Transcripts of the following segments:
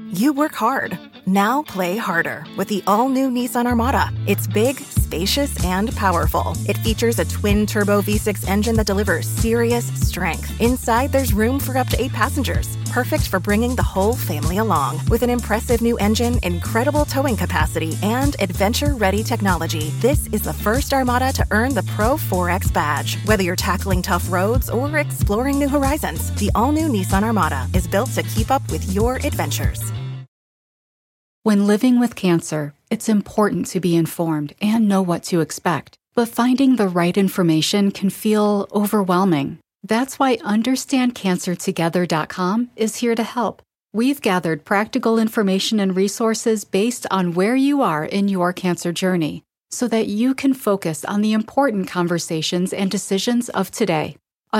You work hard. Now play harder with the all-new Nissan Armada. It's big, spacious, and powerful. It features a twin-turbo V6 engine that delivers serious strength. Inside, there's room for up to 8 passengers. Perfect for bringing the whole family along. With an impressive new engine, incredible towing capacity, and adventure-ready technology, this is the first Armada to earn the Pro 4X badge. Whether you're tackling tough roads or exploring new horizons, the all-new Nissan Armada is built to keep up with your adventures. When living with cancer, it's important to be informed and know what to expect. But finding the right information can feel overwhelming. That's why UnderstandCancerTogether.com is here to help. We've gathered practical information and resources based on where you are in your cancer journey, so that you can focus on the important conversations and decisions of today.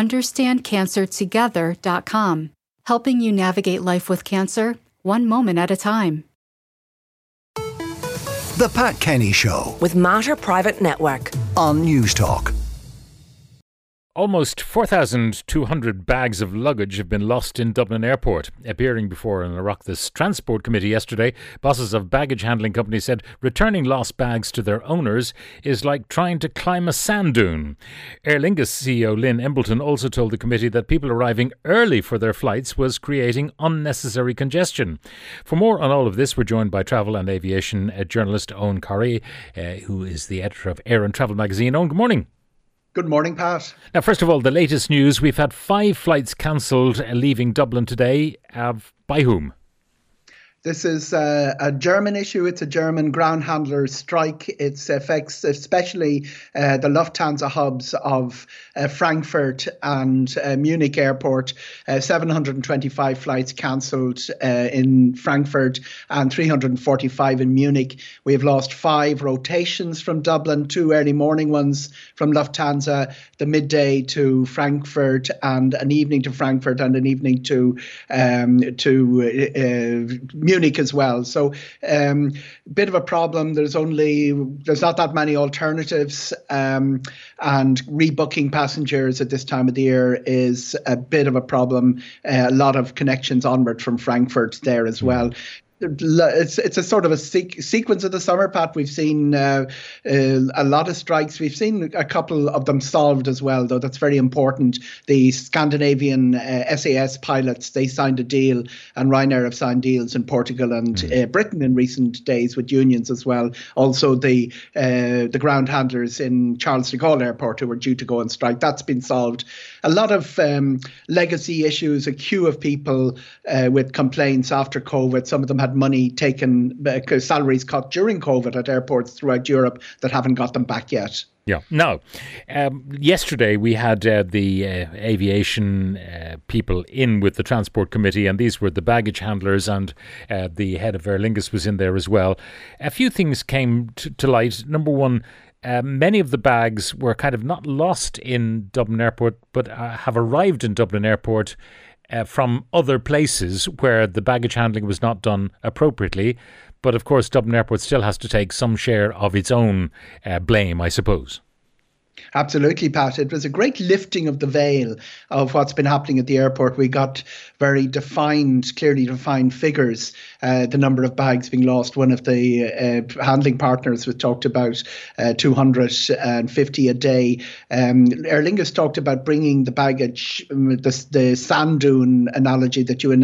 UnderstandCancerTogether.com, helping you navigate life with cancer, one moment at a time. The Pat Kenny Show with Mater Private Network on News Talk. Almost 4,200 bags of luggage have been lost in Dublin Airport. Appearing before an Oireachtas Transport Committee yesterday, bosses of baggage handling companies said returning lost bags to their owners is like trying to climb a sand dune. Aer Lingus CEO Lynn Embleton also told the committee that people arriving early for their flights was creating unnecessary congestion. For more on all of this, we're joined by travel and aviation journalist Owen Corrie, who is the editor of Air and Travel magazine. Owen, good morning. Good morning, Pat. Now, first of all, the latest news. We've had 5 flights cancelled leaving Dublin today. By whom? This is a German issue. It's a German ground handler strike. It affects especially the Lufthansa hubs of Frankfurt and Munich Airport. 725 flights cancelled in Frankfurt and 345 in Munich. We've lost 5 rotations from Dublin, 2 early morning ones from Lufthansa, the midday to Frankfurt and an evening to Frankfurt and an evening to Munich as well. So bit of a problem. There's not that many alternatives, and rebooking passengers at this time of the year is a bit of a problem. A lot of connections onward from Frankfurt there as well. It's a sort of a sequence of the summer, Pat. We've seen a lot of strikes. We've seen a couple of them solved as well, though. That's very important. The Scandinavian SAS pilots, they signed a deal, and Ryanair have signed deals in Portugal and Britain in recent days with unions as well. Also, the ground handlers in Charles de Gaulle Airport who were due to go on strike, that's been solved. A lot of legacy issues, a queue of people with complaints after COVID. Some of them had money taken, salaries cut during COVID at airports throughout Europe that haven't got them back yet. Yeah. Now, yesterday we had the aviation people in with the Transport Committee, and these were the baggage handlers, and the head of Aer Lingus was in there as well. A few things came to light. Number one, many of the bags were kind of not lost in Dublin Airport, but have arrived in Dublin Airport from other places where the baggage handling was not done appropriately. But of course, Dublin Airport still has to take some share of its own blame, I suppose. Absolutely, Pat. It was a great lifting of the veil of what's been happening at the airport. We got very clearly defined figures. The number of bags being lost. One of the handling partners was talked about 250 a day. Aer Lingus talked about bringing the baggage, the sand dune analogy that you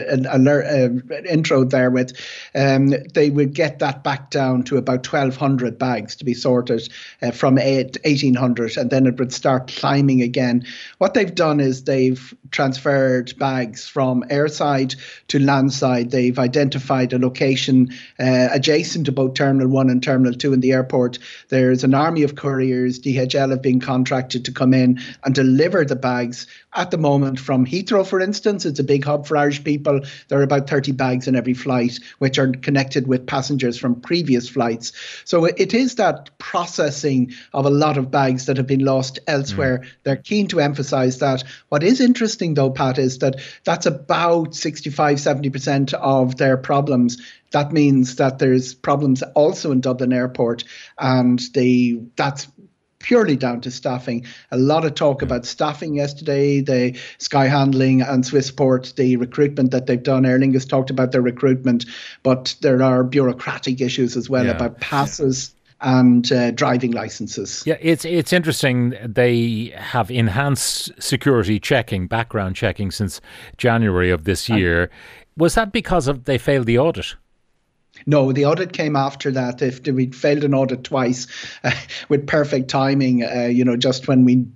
intro there with. They would get that back down to about 1,200 bags to be sorted from 1,800. And then it would start climbing again. What they've done is they've transferred bags from airside to landside. They've identified a location adjacent to both Terminal 1 and Terminal 2 in the airport. There's an army of couriers. DHL have been contracted to come in and deliver the bags. At the moment, from Heathrow, for instance, it's a big hub for Irish people. There are about 30 bags in every flight, which are connected with passengers from previous flights. So it is that processing of a lot of bags that have been lost elsewhere. They're keen to emphasise that. What is interesting, though, Pat, is that that's about 65-70% of their problems. That means that there's problems also in Dublin Airport, and that's purely down to staffing. A lot of talk about staffing yesterday, the Sky Handling and Swissport, the recruitment that they've done. Aer Lingus talked about their recruitment, but there are bureaucratic issues as well about passes and driving licenses. Yeah, it's interesting. They have enhanced security checking, background checking since January of this year. Was that because they failed the audit? No, the audit came after that. If we'd failed an audit twice with perfect timing, just when we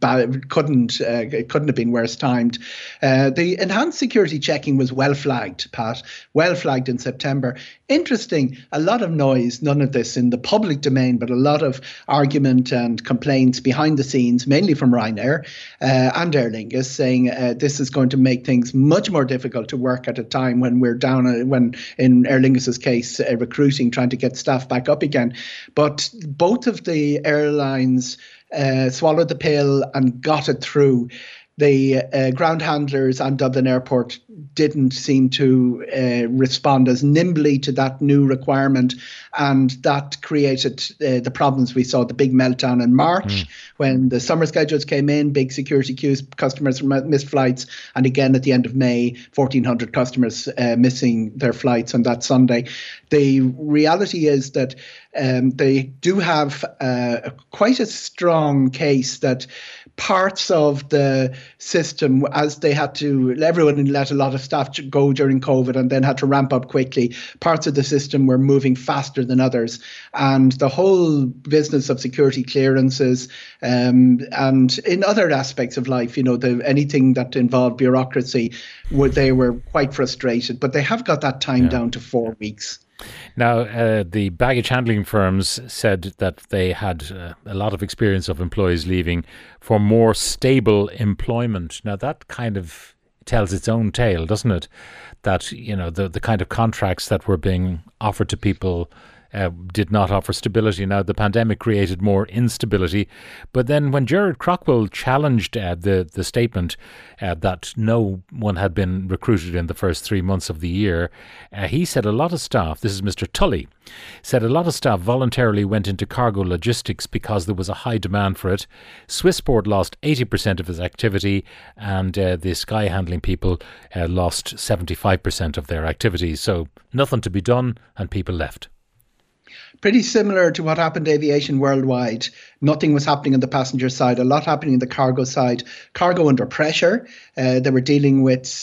it couldn't have been worse timed. The enhanced security checking was well flagged, Pat, well flagged in September. Interesting, a lot of noise, none of this in the public domain, but a lot of argument and complaints behind the scenes, mainly from Ryanair and Aer Lingus, saying this is going to make things much more difficult to work at a time when we're down, when in Aer Lingus's case, recruiting, trying to get staff back up again. But both of the airlines swallowed the pill and got it through. The ground handlers and Dublin Airport didn't seem to respond as nimbly to that new requirement, and that created the problems we saw, the big meltdown in March when the summer schedules came in, big security queues, customers missed flights, and again at the end of May, 1,400 customers missing their flights on that Sunday. The reality is that they do have quite a strong case that parts of the system, as they had to, everyone let a lot of staff go during COVID and then had to ramp up quickly, parts of the system were moving faster than others. And the whole business of security clearances and in other aspects of life, anything that involved bureaucracy, they were quite frustrated. But they have got that time down to 4 weeks. Now, the baggage handling firms said that they had a lot of experience of employees leaving for more stable employment. Now, that kind of tells its own tale, doesn't it? That, the kind of contracts that were being offered to people did not offer stability. Now, the pandemic created more instability. But then when Gerard Crockwell challenged the statement that no one had been recruited in the first 3 months of the year, he said a lot of staff, this is Mr. Tully, said a lot of staff voluntarily went into cargo logistics because there was a high demand for it. Swissport lost 80% of its activity, and the Sky Handling people lost 75% of their activities. So nothing to be done, and people left. Pretty similar to what happened to aviation worldwide. Nothing was happening on the passenger side, a lot happening on the cargo side. Cargo under pressure. They were dealing with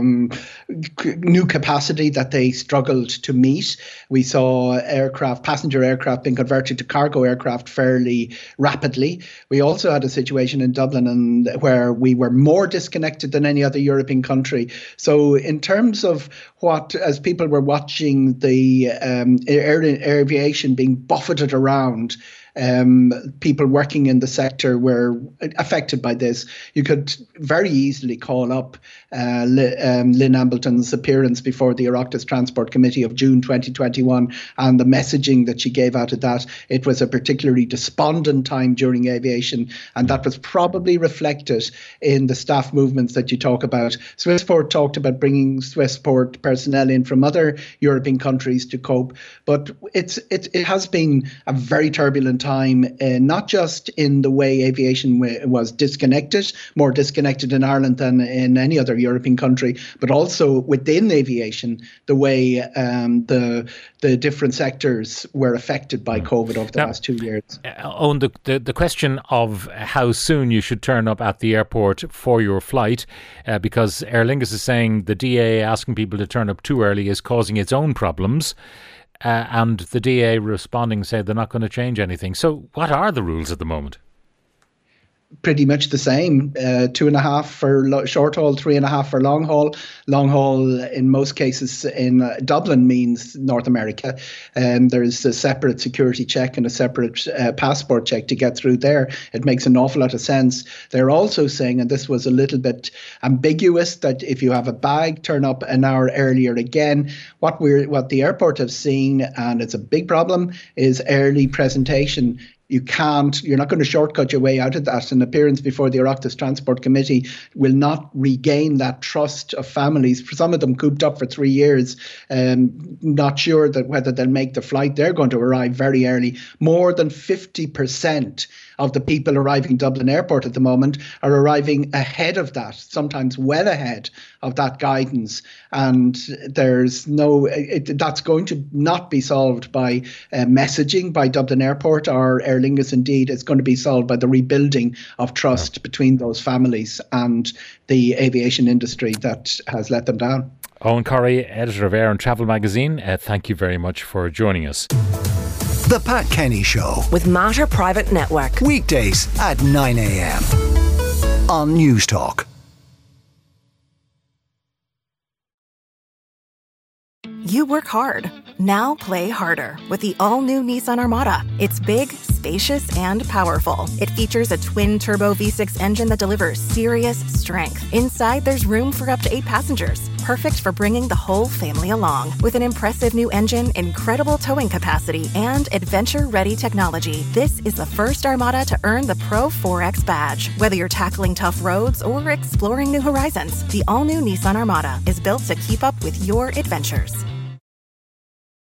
new capacity that they struggled to meet. We saw passenger aircraft being converted to cargo aircraft fairly rapidly. We also had a situation in Dublin where we were more disconnected than any other European country. So in terms of as people were watching the aviation being buffeted around, people working in the sector were affected by this. You could very easily call up Lynn Ambleton's appearance before the Oireachtas Transport Committee of June 2021 and the messaging that she gave out of that. It was a particularly despondent time during aviation, and that was probably reflected in the staff movements that you talk about. Swissport talked about bringing Swissport personnel in from other European countries to cope, but it has been a very turbulent time, not just in the way aviation was disconnected, more disconnected in Ireland than in any other European country, but also within aviation, the way the different sectors were affected by COVID over the last 2 years. On the question of how soon you should turn up at the airport for your flight, because Aer Lingus is saying the DA asking people to turn up too early is causing its own problems. And the DA responding said they're not going to change anything. So what are the rules at the moment? Pretty much the same. 2.5 for short haul, 3.5 for long haul. Long haul, in most cases in Dublin, means North America. There's a separate security check and a separate passport check to get through there. It makes an awful lot of sense. They're also saying, and this was a little bit ambiguous, that if you have a bag, turn up an hour earlier again. What the airport have seen, and it's a big problem, is early presentation. You're not going to shortcut your way out of that. An appearance before the Oireachtas Transport Committee will not regain that trust of families. For some of them cooped up for 3 years, not sure that whether they'll make the flight. They're going to arrive very early. More than 50% of the people arriving Dublin Airport at the moment are arriving ahead of that, sometimes well ahead of that guidance. And there's that's going to not be solved by messaging by Dublin Airport or Aer Lingus. Indeed, it's going to be solved by the rebuilding of trust between those families and the aviation industry that has let them down. Owen Corrie, editor of Air and Travel magazine, thank you very much for joining us. The Pat Kenny Show with Mater Private Network. Weekdays at 9 a.m. on News Talk. You work hard. Now play harder with the all-new Nissan Armada. It's big, spacious, and powerful. It features a twin-turbo V6 engine that delivers serious strength. Inside, there's room for up to 8 passengers. Perfect for bringing the whole family along. With an impressive new engine, incredible towing capacity, and adventure-ready technology, this is the first Armada to earn the Pro 4X badge. Whether you're tackling tough roads or exploring new horizons, the all-new Nissan Armada is built to keep up with your adventures.